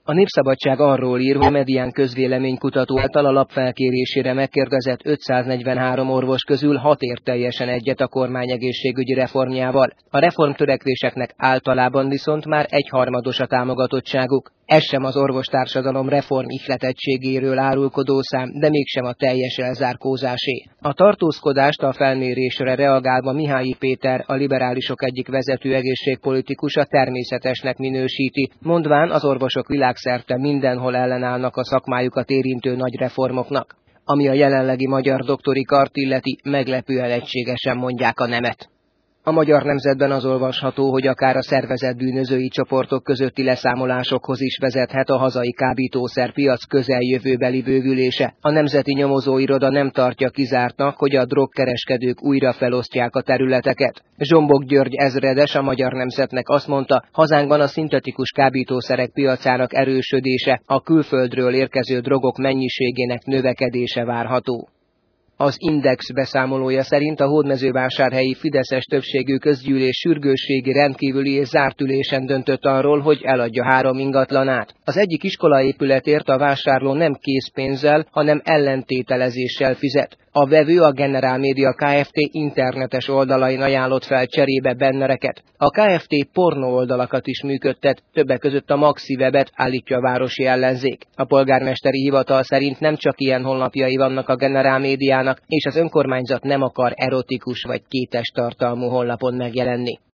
A Népszabadság arról ír, hogy a Medián közvéleménykutató által a lap felkérésére megkérdezett 543 orvos közül 6 ért teljesen egyet a kormány egészségügyi reformjával. A reformtörekvéseknek általában viszont már egyharmados a támogatottságuk. Ez sem az orvostársadalom reform ihletettségéről árulkodó szám, de mégsem a teljes elzárkózásé. A tartózkodást a felmérésre reagálva Mihály Péter, a liberálisok egyik vezető egészségpolitikusa természetesnek minősíti, mondván az orvosok világszerte mindenhol ellenállnak a szakmájukat érintő nagy reformoknak. Ami a jelenlegi magyar doktori kart illeti, meglepően egységesen mondják a nemet. A Magyar Nemzetben az olvasható, hogy akár a szervezett bűnözői csoportok közötti leszámolásokhoz is vezethet a hazai kábítószerpiac közeljövőbeli bővülése. A Nemzeti Nyomozóiroda nem tartja kizártnak, hogy a drogkereskedők újra felosztják a területeket. Zsombok György ezredes a Magyar Nemzetnek azt mondta, hazánkban a szintetikus kábítószerek piacának erősödése, a külföldről érkező drogok mennyiségének növekedése várható. Az Index beszámolója szerint a hódmezővásárhelyi fideszes többségű közgyűlés sürgősségi rendkívüli és zárt ülésen döntött arról, hogy eladja 3 ingatlanát. Az egyik iskolaépületért a vásárló nem készpénzzel, hanem ellentételezéssel fizet. A vevő a Generál Média Kft. Internetes oldalain ajánlott fel cserébe bennereket. A Kft. Pornó oldalakat is működtet, többek között a Maxi Webet, állítja a városi ellenzék. A polgármesteri hivatal szerint nem csak ilyen honlapjai vannak a Generál Médiának, és az önkormányzat nem akar erotikus vagy kétes tartalmú honlapon megjelenni.